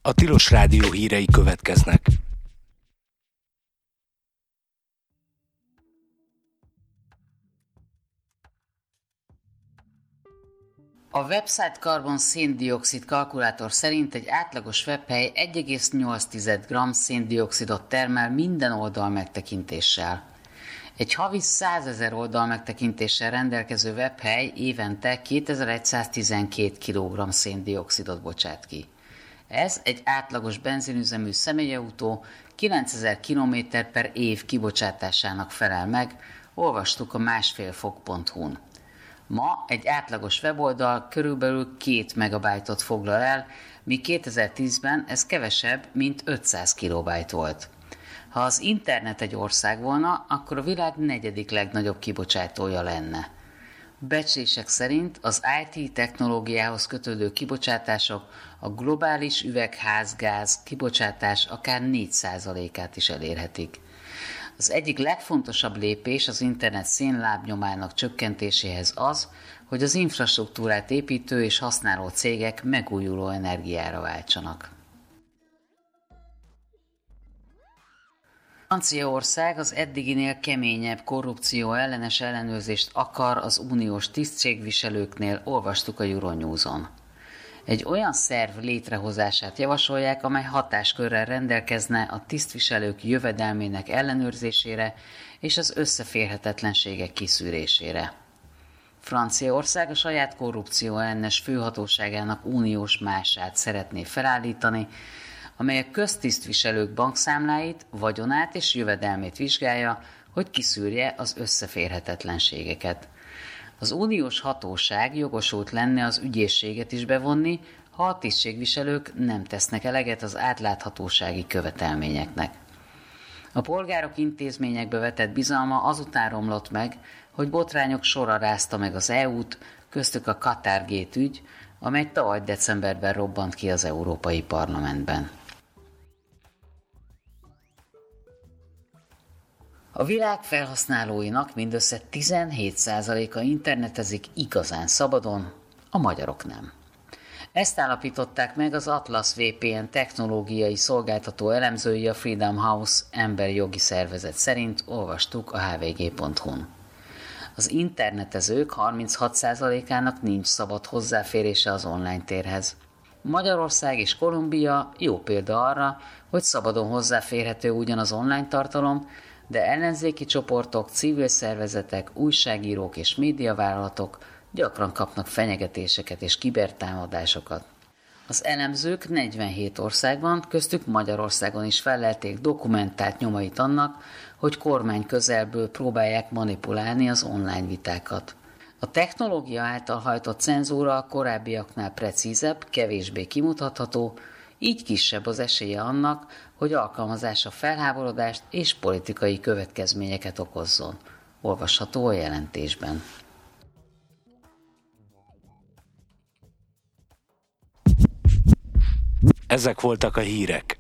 A Tilos Rádió hírei következnek. A website Carbon széndioxid kalkulátor szerint egy átlagos webhely 1,8 g széndioxidot termel minden oldal megtekintéssel. Egy havi 100 000 oldal megtekintéssel rendelkező webhely évente 2112 kg széndioxidot bocsát ki. Ez egy átlagos benzinüzemű személyautó 9000 km/év kibocsátásának felel meg, olvastuk a másfélfok.hu-n. Ma egy átlagos weboldal körülbelül 2 megabájtot foglal el, míg 2010-ben ez kevesebb, mint 500 kilobájt volt. Ha az internet egy ország volna, akkor a világ 4. legnagyobb kibocsátója lenne. Becslések szerint az IT technológiához kötődő kibocsátások a globális üvegházgáz kibocsátás akár 4%-át is elérhetik. Az egyik legfontosabb lépés az internet szénlábnyomának csökkentéséhez az, hogy az infrastruktúrát építő és használó cégek megújuló energiára váltsanak. Franciaország az eddiginél keményebb korrupció ellenes ellenőrzést akar az uniós tisztségviselőknél, olvastuk a Euronews-on. Egy olyan szerv létrehozását javasolják, amely hatáskörrel rendelkezne a tisztviselők jövedelmének ellenőrzésére és az összeférhetetlenségek kiszűrésére. Franciaország a saját korrupció ellenes főhatóságának uniós mását szeretné felállítani, amely a köztisztviselők bankszámláit, vagyonát és jövedelmét vizsgálja, hogy kiszűrje az összeférhetetlenségeket. Az uniós hatóság jogosult lenne az ügyészséget is bevonni, ha a tisztségviselők nem tesznek eleget az átláthatósági követelményeknek. A polgárok intézményekbe vetett bizalma azután romlott meg, hogy botrányok sora rázta meg az EU-t, köztük a Qatargate ügy, amely tavaly decemberben robbant ki az Európai Parlamentben. A világ felhasználóinak mindössze 17%-a internetezik igazán szabadon, a magyarok nem. Ezt állapították meg az Atlas VPN technológiai szolgáltató elemzői a Freedom House emberi jogi szervezet szerint, olvastuk a hvg.hu-n. Az internetezők 36%-ának nincs szabad hozzáférése az online térhez. Magyarország és Kolumbia jó példa arra, hogy szabadon hozzáférhető ugyan az online tartalom, de ellenzéki csoportok, civil szervezetek, újságírók és médiavállalatok gyakran kapnak fenyegetéseket és kibertámadásokat. Az elemzők 47 országban, köztük Magyarországon is fellelték dokumentált nyomait annak, hogy kormány közelből próbálják manipulálni az online vitákat. A technológia által hajtott cenzúra a korábbiaknál precízebb, kevésbé kimutatható, így kisebb az esélye annak, hogy alkalmazása felháborodást és politikai következményeket okozzon. Olvasható a jelentésben. Ezek voltak a hírek.